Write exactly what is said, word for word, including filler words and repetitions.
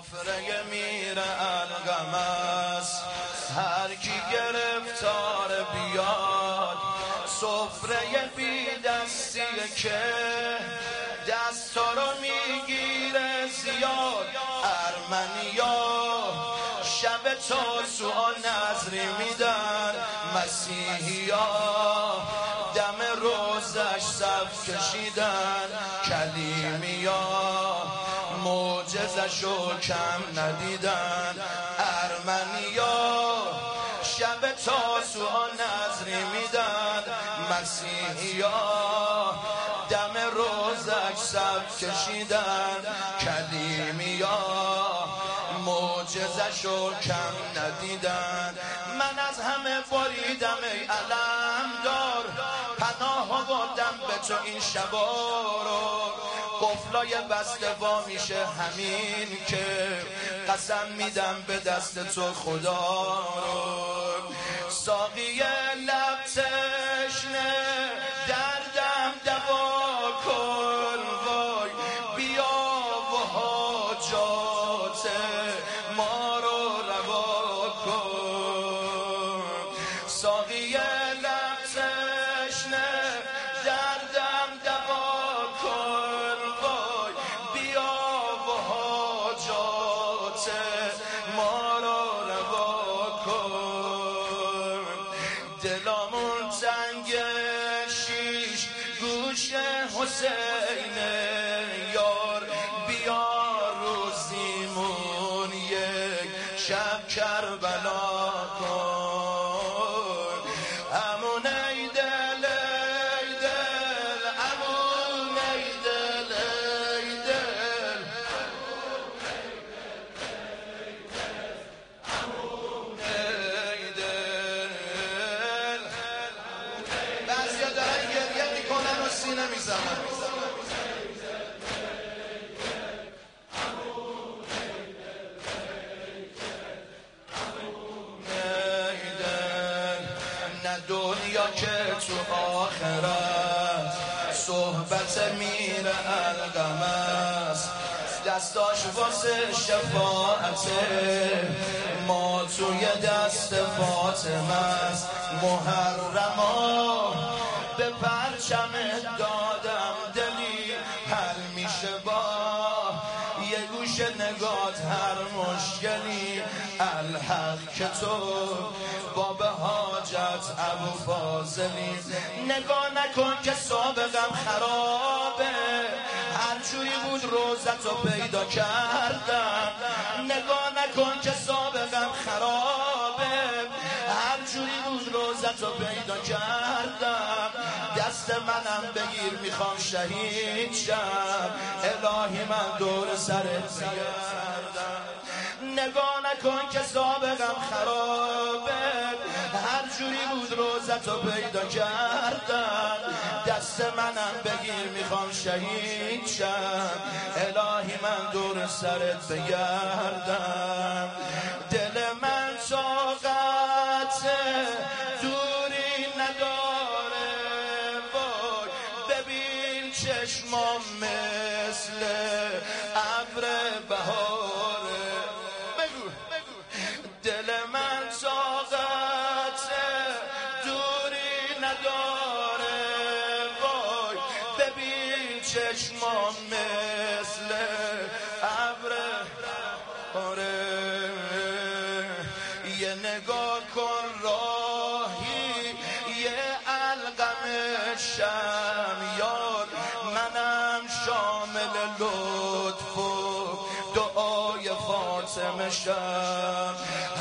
سفره میر القم است، هر کی گرفتار بیاد. سفره بی دستیه که دستا رو میگیره زیاد. ارمنیا شب تاسوعا نذری میدن، مسیحیا دم روزش صف کشیدن. کلیمیا معجزشو کم ندیدن. ارمنیا شب تاسوعا نذری میدن، مسیحیا دم روزش صف کشیدن. کلیمیا معجزشو کم ندیدن. من از همه بریدم ای علمدار، پناه آوردم به تو این شبا رو. قفلای بسته وا میشه همین که قسم میدم به دست تو خدا رو. ساقی لب تشنه دردم دوا کن، وای بیا و حاجات ما رو روا کن. ساقی لب تشنه دردم دوا کن، وای بیا و حاجات ما رو روا کن. دلامون تنگ شیش گوش حسین یار، بیار روزیمون یک شب کربلا کن. امون ای دل ای دل، امون ای دل ای دل، امون ای دل. بعضیا دارن گریه میکنن و سینه میزنن. نه دنیا که تو آخرت صحبت میر القم است، دستاش واسه شفاعته ما توی دست فاطمه است. محرما به پرچم دادم دلی حل میشه با یه گوش نگات هر مشکلی. الحق که تو باب حاجت ابو فاضلی. نگاه نکن که سابقم خرابه، هر جوری بود روزتو پیدا کردم. نگاه نکن که سابقم خرابه، هر جوری بود روزتو پیدا کردم. دست منم بگیر میخوام شهید شم، الهی من دور سرت بگردم. نگاه نکن که سابقم خرابه، هر جوری بود روزتو پیدا کردم. دست منم بگیر میخوام شهید شم، الهی من دور سرت بگردم. دل من طاقت دوری نداره، وای ببین چشمام مثل ابر بهاره. بگو دل من طاقت دوری نداره، وای ببین چشمام مثل ابر بهاره. یه نگاه کن راهی یه القم شمیار، منم شامل لطف و دعای فاطمه شم.